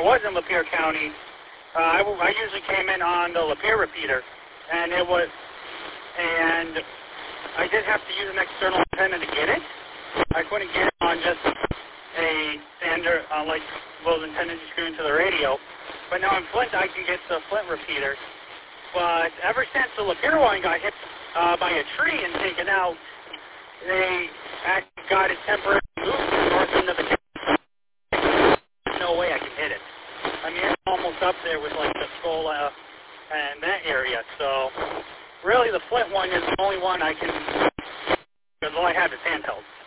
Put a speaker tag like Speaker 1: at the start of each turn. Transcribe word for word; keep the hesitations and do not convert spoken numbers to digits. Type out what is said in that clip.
Speaker 1: was in Lapeer County, uh, I, w- I usually came in on the Lapeer repeater, and it was, and I did have to use an external antenna to get it. I couldn't get it on just a standard, uh, like those antennas you screw into the radio. But now in Flint, I can get the Flint repeater. But ever since the Lapeer one got hit uh, by a tree and taken out, they actually got it temporarily moved north end of the county. There's no way I can hit it. I mean, it's almost up there with like the Scola and that area. So really, the Flint one is the only one I can, because all I have is handheld.